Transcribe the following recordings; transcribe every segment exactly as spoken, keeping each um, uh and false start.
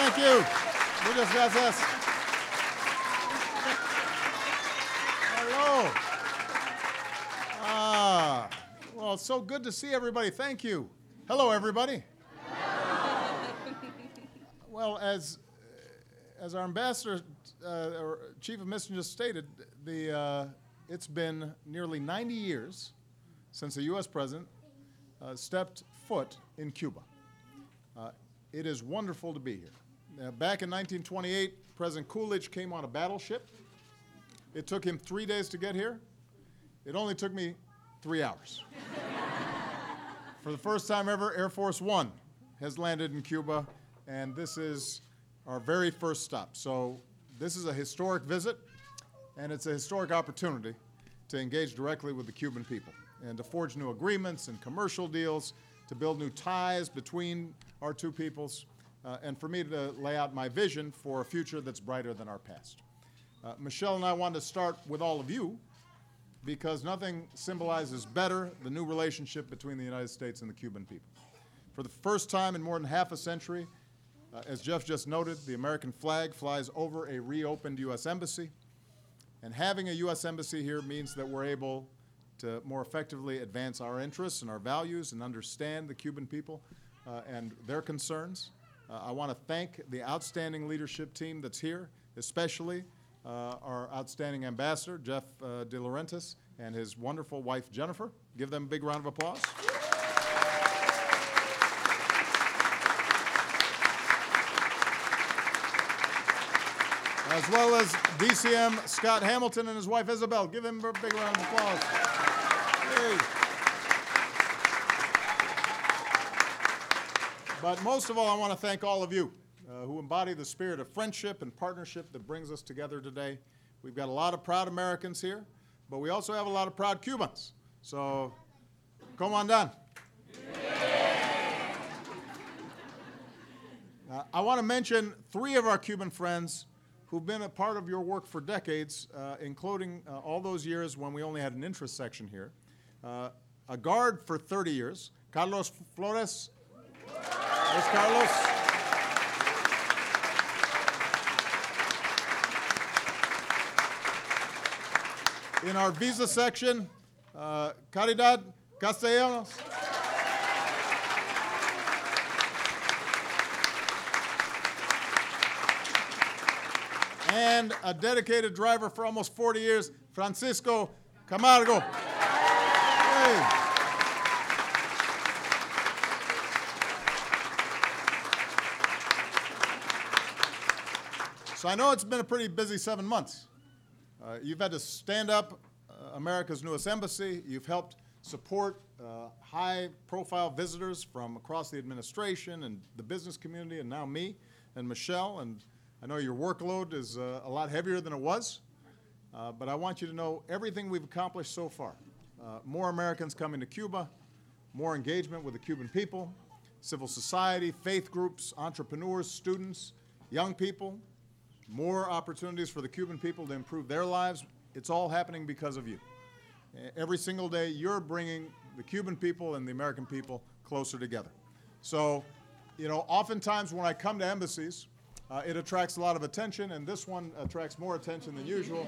Thank you. Muchas gracias. Hello. Ah, well, it's so good to see everybody. Thank you. Hello, everybody. Well, as as our ambassador, uh, or chief of mission just stated, the uh, it's been nearly ninety years since a U S president uh, stepped foot in Cuba. Uh, it is wonderful to be here. Uh, back in nineteen twenty-eight, President Coolidge came on a battleship. It took him three days to get here. It only took me three hours. For the first time ever, Air Force One has landed in Cuba, and this is our very first stop. So this is a historic visit, and it's a historic opportunity to engage directly with the Cuban people and to forge new agreements and commercial deals, to build new ties between our two peoples, uh, and for me to lay out my vision for a future that's brighter than our past. Uh, Michelle and I wanted to start with all of you because nothing symbolizes better the new relationship between the United States and the Cuban people. For the first time in more than half a century, uh, as Jeff just noted, the American flag flies over a reopened U S embassy. And having a U S embassy here means that we're able to more effectively advance our interests and our values and understand the Cuban people uh, and their concerns. Uh, I want to thank the outstanding leadership team that's here, especially uh, our outstanding ambassador, Jeff uh, De Laurentiis, and his wonderful wife, Jennifer. Give them a big round of applause. As well as D C M Scott Hamilton and his wife, Isabel. Give him a big round of applause. Hey. But most of all, I want to thank all of you uh, who embody the spirit of friendship and partnership that brings us together today. We've got a lot of proud Americans here, but we also have a lot of proud Cubans. So, come on down. Uh, I want to mention three of our Cuban friends who've been a part of your work for decades, uh, including uh, all those years when we only had an interest section here. Uh, a guard for thirty years, Carlos Flores. There's Carlos. In our visa section, uh, Caridad Castellanos. And a dedicated driver for almost forty years, Francisco Camargo. Hey. So I know it's been a pretty busy seven months. Uh, you've had to stand up uh, America's newest embassy. You've helped support uh, high-profile visitors from across the administration and the business community, and now me and Michelle. And I know your workload is uh, a lot heavier than it was, uh, but I want you to know everything we've accomplished so far. Uh, more Americans coming to Cuba, more engagement with the Cuban people, civil society, faith groups, entrepreneurs, students, young people, more opportunities for the Cuban people to improve their lives. It's all happening because of you. Every single day, you're bringing the Cuban people and the American people closer together. So, you know, oftentimes when I come to embassies, Uh, it attracts a lot of attention, and this one attracts more attention than usual.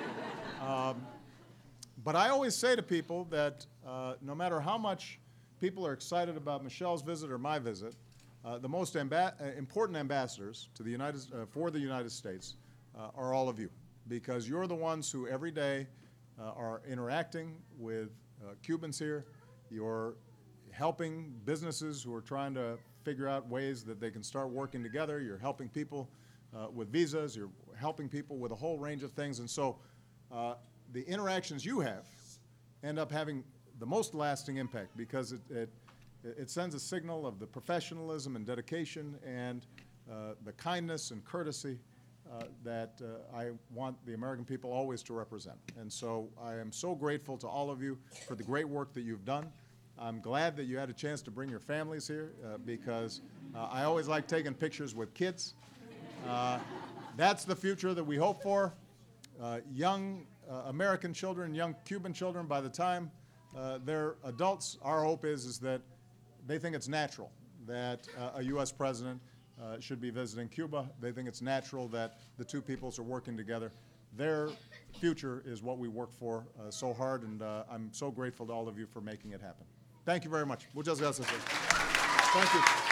Um, but I always say to people that uh, no matter how much people are excited about Michelle's visit or my visit, uh, the most amba- uh, important ambassadors to the United, uh, for the United States uh, are all of you, because you're the ones who every day uh, are interacting with uh, Cubans here. You're helping businesses who are trying to figure out ways that they can start working together. You're helping people uh, with visas. You're helping people with a whole range of things. And so uh, the interactions you have end up having the most lasting impact because it, it, it sends a signal of the professionalism and dedication and uh, the kindness and courtesy uh, that uh, I want the American people always to represent. And so I am so grateful to all of you for the great work that you've done. I'm glad that you had a chance to bring your families here uh, because uh, I always like taking pictures with kids. Uh, that's the future that we hope for. Uh, young uh, American children, young Cuban children, by the time uh, they're adults, our hope is, is that they think it's natural that uh, a U S president uh, should be visiting Cuba. They think it's natural that the two peoples are working together. Their future is what we work for uh, so hard, and uh, I'm so grateful to all of you for making it happen. Thank you very much. Muchas gracias. Thank you.